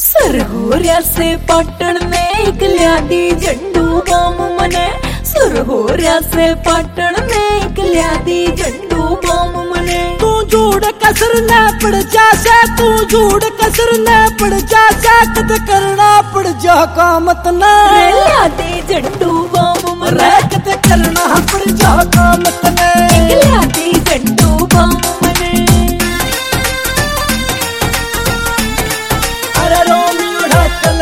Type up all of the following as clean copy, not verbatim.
सरहोरिया से पाटण में एक ल्यादी झंडू बम मने। सरहोरिया से पाटण में एक ल्यादी झंडू बम मने। तू झूठ कसर न पड़ जासे, तू झूठ कसर न पड़ जासे, कद करना पड़ जा कामत न। ल्यादी झंडू बम मने, कद करना पड़ जा कामत न। एक ल्यादी झंडू बम मने। अरे रोमियो ढाकल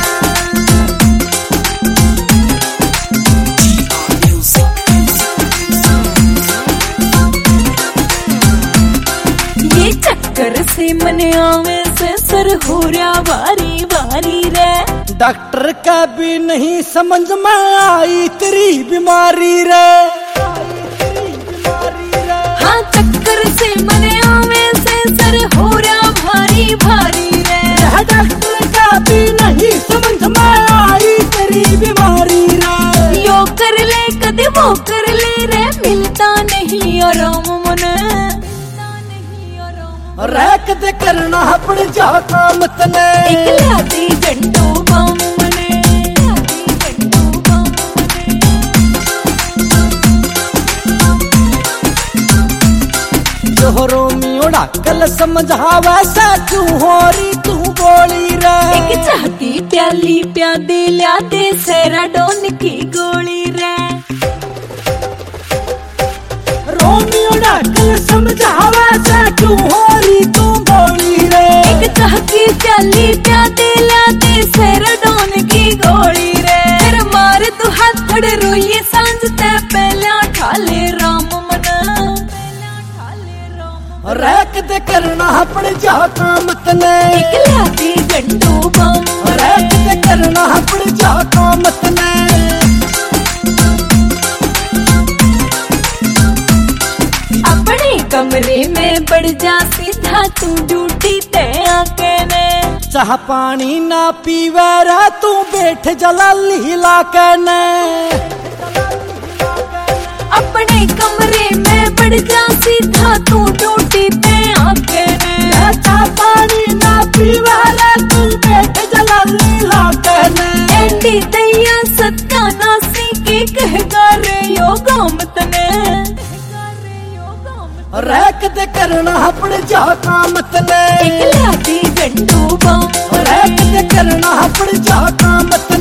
ये चक्कर से मने आवे से सरहोरिया बारी बारी रे। डॉक्टर का भी नहीं समझ में आई तेरी बीमारी रे। हाँ चक्कर से मने आवे से सरहोरिया भारी भारी रे। डॉक्टर का भी नहीं समझ में आई तेरी बीमारी रे। यो कर ले कदे वो कर ले रे, मिलता नहीं आराम मने। रैक दे करना पड़ जा कामत ने। एक ल्यादी झंडू बम मने, ल्यादी झंडू बम मने। जो रोमियो ढाकल समझावा सा क्यों हो रही तू बोली रे। एक चाहती प्याली प्यादे ल्यादे सेराडोन की गोली रे। रोमियो ढाकल समझावा सा क्यों हो रही तू बोली रे। एक चाहती प्याली प्यादे ल्यादे सेराडोन की गोली रे। फिर मार तू हाथड़ रोइए सांझ ते पहला ठाले राम मना। रैक दे करना पड़ जा कामत ने। एक ल्यादी झंडू बम रैक दे करना पड़ जा कामत ने। अपने कमरे में बढ़ जा सीधा तू ड्यूटी ते आके ने। चाह पानी ना पीवे रे तू बैठ जला लीला कने। अपने कमरे में बढ़ जा सीधा तू ड्यूटी पे आके ने। चाह पानी ना पीवे रे तू बैठ जला लीला कने। एंडी दैया सत्यानाशी के कहगा रे यो गामत ने। रैक दे करना पड़ जा कामत ने। एक ल्यादी झंडू बम रैक दे करना पड़ जा कामत